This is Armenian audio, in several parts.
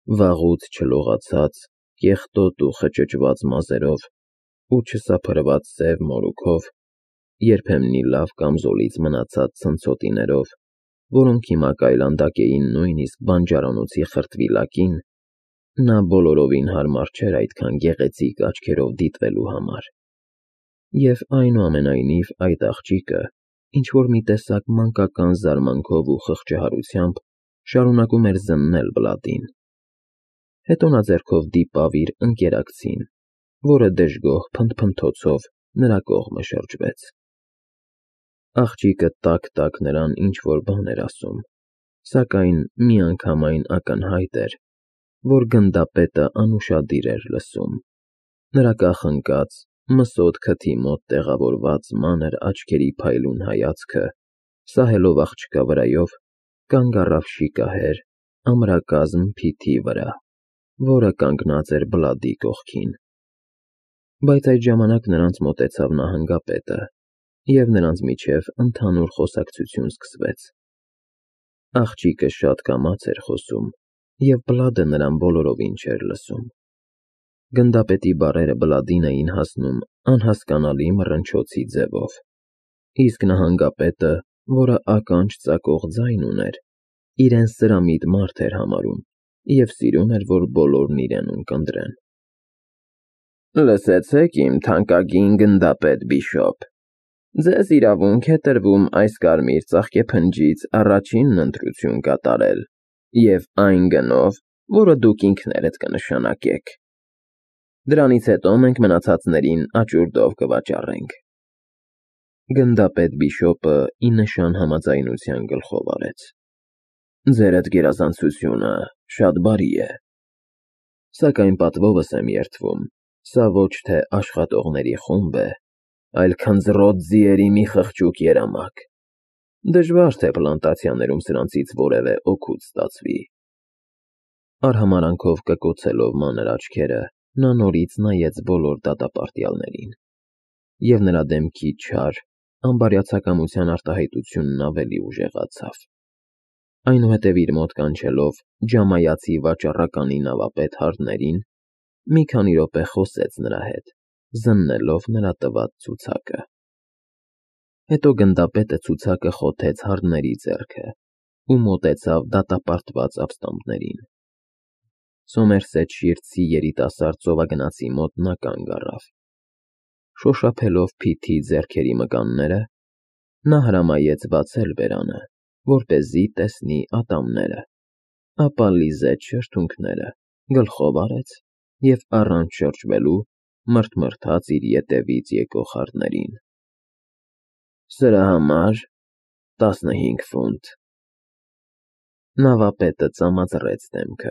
վաղուց չլողացած, կեղտոտ ու խճճված մազերով ու չսափրված սև մորուքով, երբեմնի լավ կամզոլից մնացած ցնցոտիներով, որոնք հիմա կայլանդակ էին նույնիսկ բանջարանոցի խրտվիլակին, նա բոլորովին հարմար չէր այդքան գեղեցիկ աչքերով դիտվելու համար։ Եվ այնուամենայնիվ այդ աղջիկը ինչ-որ մի տեսակ մանկական զարմանքով ու խղճահարությամբ շարունակում էր զննել Բլադին։ Հետո նա ձեռքով դիպավ իր ընկերակցին, որը դժգոհ փնթփնթոցով նրա կողմը շրջվեց։ Աղջիկը տաք-տաք նրան ինչ-որ բան էր ասում, սակայն միանգամայն ակնհայտ էր, որ գնդապետը անուշադիր էր լսում։ Նրա կախնկած, մսոտ քթի մոտ տեղավորված մանր աչքերի փայլուն հայացքը, սահելով աղջկա վրայով, կանգ առավ շիկահեր, ամրակազմ փիթի վրա, որը կանգնած էր Բլադի կողքին։ Բայց այդ ժամանակ նրանց մոտեցավ նահանգապետը, և նրանց միջև ընդհանուր խոսակցություն սկսվեց։ Աղջիկը շատ կամաց էր խոսում, և Բլադը նրան բոլորովին չէր լսում։ Գնդապետի բառերը Բլադին էին հասնում անհասկանալի մռնչոցի ձևով, իսկ նահանգապետը, որը ականջ ծակող ձայն ուներ, իրեն սրամիտ մարդ էր համարում և սիրում էր, որ բոլորն իրեն ունկնդրեն։ Լսեցեք, իմ թանկագին գնդապետ Բիշոպ, ձեզ իրավունք է տրվում այս կարմիր ծաղկեփնջից առաջինն ընտրություն կատարել և այն գնով, որը դուք ինքներդ կնշանակեք։ Դրանից հետո մենք մնացածներին աճուրդով կվաճառենք։ Գնդապետ Բիշոպը ի նշան համաձայնության գլխով արեց։ Ձերդ գերազանցությունը շատ բարի է, սակայն պատվովս եմ երդվում, սա ոչ թե աշխատողների խումբ է, այլ քնձռոտ ձիերի մի խղճուկ երամակ։ Դժվար թե պլանտացիաներում սրանցից որևէ օգուտ ստացվի։ Արհամարհանքով կկոցելով մանր աչքերը, նա նորից նայեց բոլոր դատապարտյալներին, և նրա դեմքի չար, անբարյացակամության արտահայտությունն ավելի ուժեղացավ։ Այնուհետև իր մոտ կանչելով ջամայացի վաճառականի նավապետ Հարդներին, մի քանի րոպե խոսեց նրա հետ, զննելով նրա տված ցուցակը։ Հետո գնդապետը ցուցակը խոթեց Հարդների ձեռքը ու մոտեցավ դատապարտված ապստամբներին։ Սոմերսեթ Շիրցի երիտասարդ ծովագնացի մոտ նա կանգ առավ։ Շոշափելով փիթի ձեռքերի մկանները, նա հրամայեց բացել բերանը, որպեսզի տեսնի ատամները, ապա լիզեց շրթունքները, գլխով արեց և առանց շրջվելու մռթմռթաց իր ետևից եկող Հարդներին։ Սրա համար 15 ֆունտ։ Նավապետը ծամածռեց դեմքը։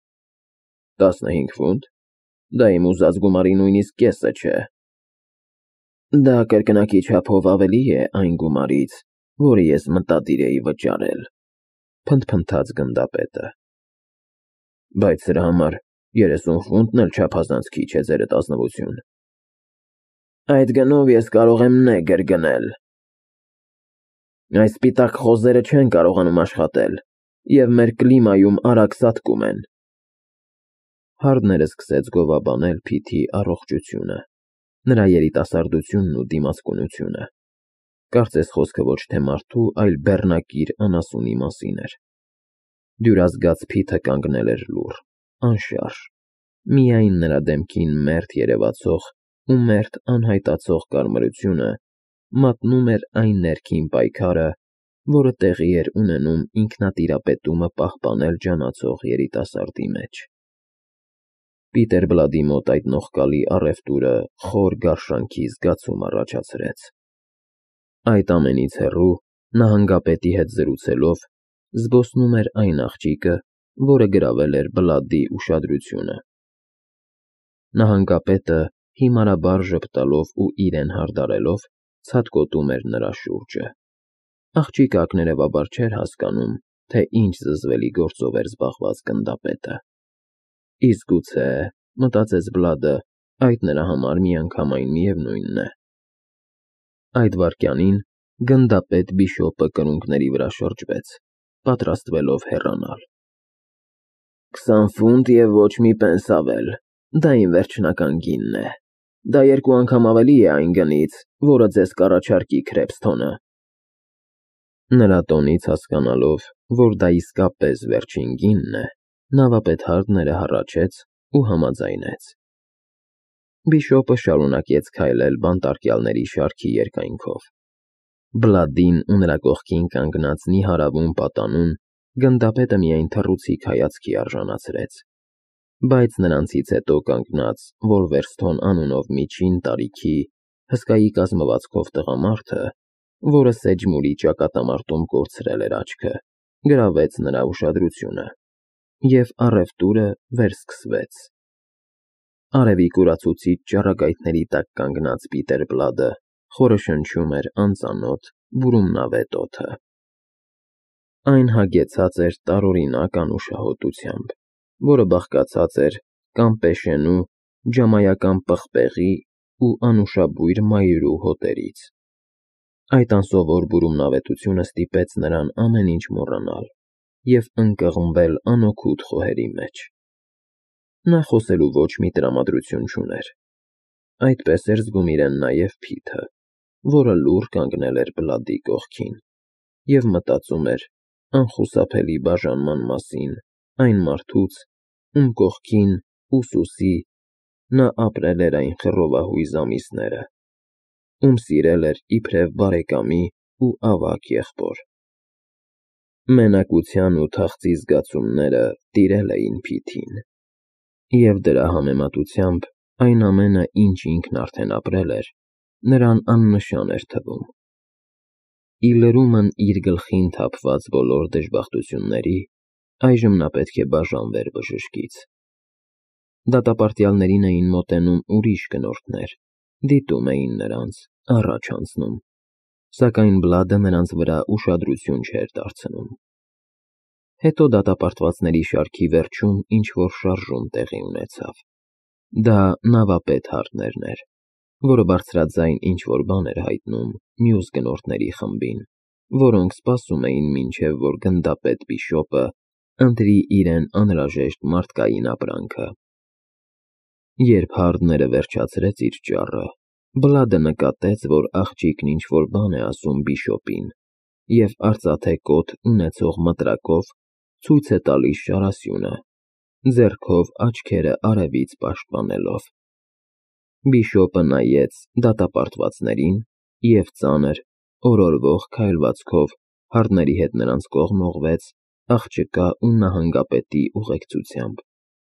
15 ֆունտ։ Դա իմ ուզած գումարի նույնիսկ կեսը չէ։ Դա կրկնակի չափով ավելի է այն գումարից, որը ես մտադիր էի վճարել, փնթփնթաց գնդապետը։ Բայց սրա համար 30 ֆունտն էլ չափազանց քիչ է, ձերդ ազնվություն։ Այդ գնով ես կարող եմ նեգր գնել։ Այս սպիտակ խոզերը չեն կարողանում աշխատել, և մեր կլիմայում արագ սատկում են։ Հարդները սկսեց գովաբանել փիթի առողջությունը, նրա երիտասարդությունն ու դիմացկունությունը։ Կարծես խոսքը ոչ թե մարդու, այլ բեռնակիր անասունի մասին էր։ Դյուրազգաց փիթը կանգնել էր լուռ, անշարժ, միայն նրա դեմքին մերթ երևացող ու մերթ անհայտացող կարմրությունը մատնում էր այն ներքին պայքարը, որը տեղի էր ունենում ինքնատիրապետումը պահպանել ջանացող երիտասարդի մեջ։ Պիտեր Բլադի մոտ այդ նողկալի առևտուրը խոր գարշանքի զգացում առաջացրեց։ Այդ ամենից հեռու, նահանգապետի հետ զրուցելով, զբոսնում էր այն աղջիկը, որը գրավել էր Բլադի ուշադրությունը։ Նահանգապետը, հիմարաբար ժպտալով ու իրեն հարդարելով, ցատկոտում էր նրա շուրջը։ Աղջիկը ակներևաբար չէր հասկանում, թե ինչ զզվելի գործով էր զբաղված գնդապետը։ Իսկ գուցե, մտածեց Բլադը, այդ նրա համար միանգամայն միևնույնն է։ Այդ վայրկյանին գնդապետ Բիշոպը կրունկների վրա շրջվեց, պատրաստվելով հեռանալ։ 20 ֆունտ և ոչ մի պենս ավել, դա իմ վերջնական գինն է, դա 2 անգամ ավելի է այն գնից, որը ձեզ կառաջարկի Քրեփսթոնը։ Նրա տոնից հասկանալով, որ դա իսկապես վերջին գինն է, նավապետ Հարդները հառաչեց ու համաձայնեց։ Բիշոպը շարունակեց քայլել բանտարկյալների շարքի երկայնքով։ Բլադին ու նրա կողքին կանգնած նիհարավուն պատանուն գնդապետը միայն թռուցիկ հայացքի արժանացրեց, բայց նրանցից հետո կանգնած Վոլվերսթոն անունով միջին տարիքի հսկայի կազմվածքով տղամարդը, որը Սեջմուրի ճակատամարտում կորցրել էր աչքը, գրավեց նրա ուշադրությունը, և առևտուրը վերսկսվեց։ Արևի կուրացուցիչ ճառագայթների տակ կանգնած Պիտեր Բլադը խորը շնչում էր անծանոթ բուրումնավետ օդը։ Այն հագեցած էր տարօրինակ անուշահոտությամբ, որը բաղկացած էր կամպեշենու, ջամայական պղպեղի ու անուշաբույր մայրու հոտերից։ Այդ անսովոր բուրումնավետությունը ստիպեց նրան ամեն ինչ մոռանալ և ընկղմվել անօգուտ խոհերի մեջ։ Նա խոսելու ոչ մի տրամադրություն չուներ։ Այդպես էր զգում իրեն նաև Փիթը, որը լուռ կանգնել էր Բլադի կողքին և մտածում էր անխուսափելի բաժանման մասին այն մարդուց, ում կողքին, ուսուսի, նա ապրել էր այն խռովահույզ ամիսները, ում սիրել էր իբրև բարեկամի ու ավագ եղբոր։ Մենակության ու թախծի զգացումները տիրել էին Փիթին, և դրա համեմատությամբ այն ամենը, ինչ ինքն արդեն ապրել էր, նրան աննշան էր թվում։ Ի լրումն իր գլխին թափված բոլոր դժբախտությունների, այժմ նա պետք է բաժանվեր բժշկից։ Դատապարտյալներին էին մոտենում ուրիշ գնորդներ, դիտում էին նրանց, առաջ անցնում, սակայն Բլադը նրանց վրա ուշադրություն չէր դարձնում։ Հետո դատապարտվածների շարքի վերջում ինչ-որ շարժում տեղի ունեցավ։ Դա նավապետ Հարդներն էր, որը բարձրաձայն ինչ-որ բան էր հայտնում մյուս գնորդների խմբին, որոնք սպասում էին մինչև որ գնդապետ Բիշոպը ընտրի իրեն անհրաժեշտ մարդկային ապրանքը։ Երբ Հարդները վերջացրեց իր ճառը, Բլադը նկատեց, որ աղջիկն ինչ-որ բան է ասում Բիշոպին և արծաթե կոթ ունեցող մտրակով ցույց է տալիս շարասյունը, ձեռքով աչքերը արևից պաշտպանելով։ Բիշոպը նայեց դատապարտվածներին և ծանր, օրորվող քայլվածքով Հարդների հետ նրանց կողմ ուղղվեց աղջկա ու նահանգապետի ուղեկցությամբ։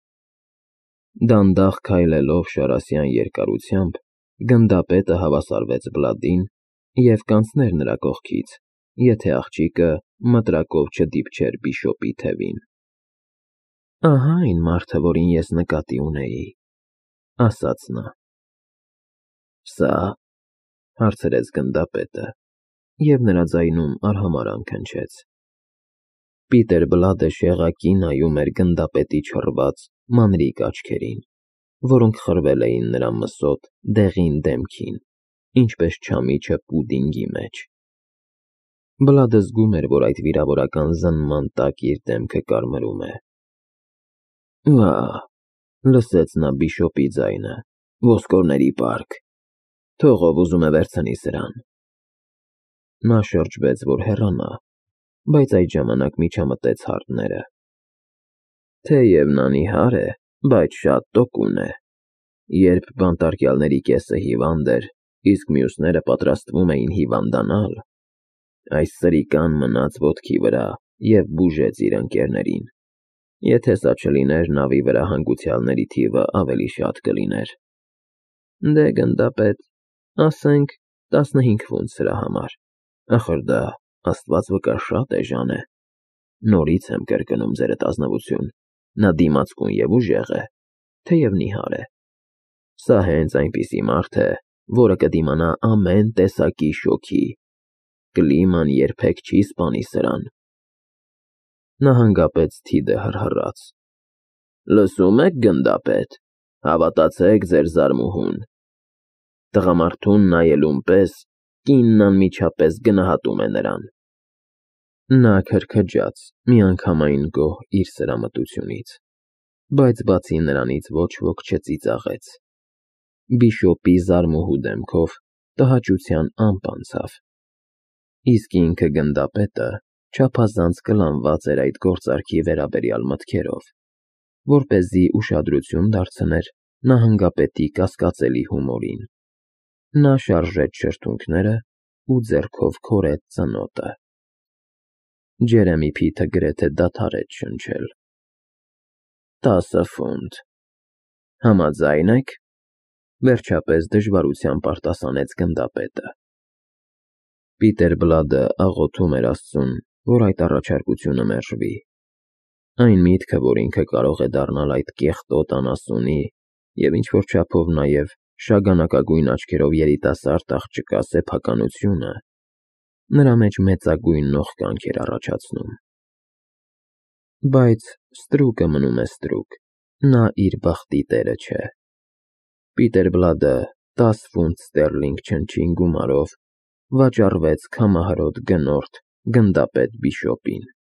Դանդաղ քայլելով շարասյան երկարությամբ, գնդապետը հավասարվեց Բլադին և կանցներ նրա կողքից, եթե աղջիկը մտրակով չդիպչեր Բիշոպի թևին։ «Ահա այն մարդը, որին ես նկատի ունեի», ֊ ասաց նա։ «Սա՞», հարցրեց գնդապետը, և նրա ձայնում արհամարհանք հնչեց։ Պիտեր Բլադը շեղակի նայում էր գնդապետի չռված, մանրիկ աչքերին, որոնք խրվել էին նրա մսոտ, դեղին դեմքին, ինչպես չամիչը պուդինգի մեջ։ Բլադը զգում էր, որ այդ վիրավորական զննման տակ իր դեմքը կարմրում է։ «Ահ», լսեց նա Բիշոպի ձայնը, «ոսկորների պարկ, թող ով ուզում է վերցնի սրան»։ Նա շրջվեց, որ հեռանա, բայց այդ ժամանակ միջամտեց Հարդները։ «Թեև նա նիհար է, բայց շատ տոկուն է։ Երբ բանտարկյալների կեսը հիվանդ էր, իսկ մյուսները պատրաստվում էին հիվանդանալ, այս սրիկան մնաց ոտքի վրա և բուժեց իր ընկերներին։ Եթե սա չլիներ, նավի վրա հանգուցյալների թիվը ավելի շատ կլիներ։ Դե, գնդապետ, ասենք 15 ֆունտ սրա համար, ախր դա, Աստված վկա, շատ էժան է։ Նորից եմ կրկնում ձերդ ազնվություն, նա դիմացկուն և ուժեղ է, թեև նիհար է։ Սա հենց այնպիսի մարդ է, որը կդիմանա ամեն տեսակի շոգի, կլիման երբեք չի սպանի սրան»։ Նահանգապետ Սթիդը հռհռաց. «Լսում եք, գնդապետ, հավատացեք ձեր զարմուհուն։ Տղամարդուն նայելուն պես կինն անմիջապես գնահատում է նրան»։ Նա քրքջաց, միանգամայն գոհ իր սրամտությունից։ բայց բացի նրանից ոչ ոք չծիծաղեց։ Բիշոպի զարմուհու դեմքով տհաճության ամպ անցավ։ Իսկ ինքը գնդապետը չափազանց կլանված էր այդ գործարքի վերաբերյալ մտքերով, որպեսզի ուշադրություն դարձներ նահանգապետի կասկածելի հումորին։ Նա շարժեց շրթունքները ու ձեռքով քորեց ծնոտը։ Ջերեմի Փիթը գրեթե դադարեց շնչել։ 10 ֆունտ։ Համաձայն եք, վերջապես դժվարությամբ արտասանեց գնդապետը։ Պիտեր Բլադը աղոթում էր Աստծուն, որ այդ առաջարկությունը մերժվի։ Այն միտքը, որ ինքը կարող է դառնալ այդ կեղտոտ անասունի և ինչ-որ չափով նաև շագանակագույն աչքերով երիտասարդ աղջկա սեփականությունը, նրա մեջ մեծագույն նողկանք էր առաջացնում։ Բայց ստրուկը մնում է ստրուկ, նա իր բախտի տերը չէ։ Պիտեր Բլադը 10 ֆունտ ստերլինգ չնչին գումարով վաճառվեց քամահարոտ գնորդ գնդապետ Բիշոպին։